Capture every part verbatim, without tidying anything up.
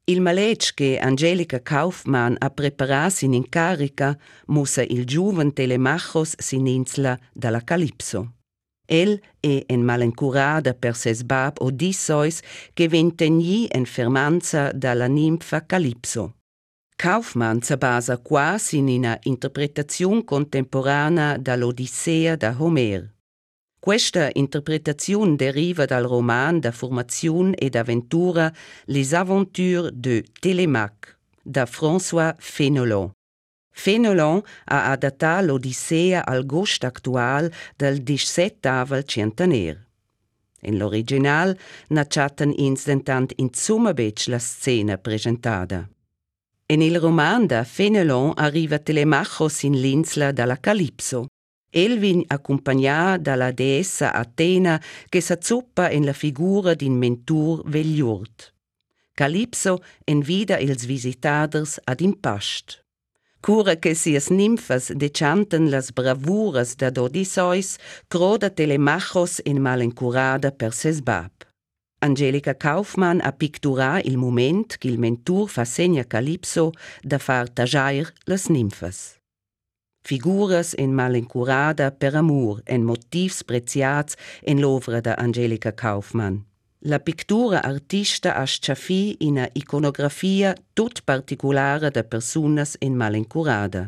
Il maletg che Angelica Kaufmann ha preparato in incarica musa il giuven Telemachos sininsla dalla Calipso. El è en malencurada per ses bab Odysseus che ventegni en fermanza dalla ninfa Calipso. Kaufmann si basa quasi in una interpretazione contemporanea dall'Odissea da Homer. Questa interpretazione deriva dal roman da formazione ed avventura Les Aventures de Télémaque da François Fénelon. Fénelon ha adattato l'Odissea al gusto attuale del diciassettesimo centenario. In l'original nasciatan instantant in summabec la scena presentata. In il roman da Fénelon arriva Telemachos in l'insula dalla Calipso. El vin accompagnato dalla deessa Atena che s'azzuppa in la figura d'un mentur vegliurt. Calipso invita ils visitaders ad in past. Cura che sias nimfas dechanten las bravuras da Odysseus, croda Telemachos in malencurada per ses bab. Angelica Kaufmann ha pictura il moment che il mentur fa segna Calipso da far tagiair las nimfas. Figuras en malencurada per amor en motivs preziats en l'ovra da Angelica Kaufmann. La pictura artista ha sciafì una iconografia tut particolare da personas en malencurada.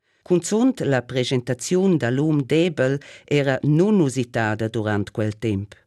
Consont la presentazione dall'um debel era non usitada durant quel temp.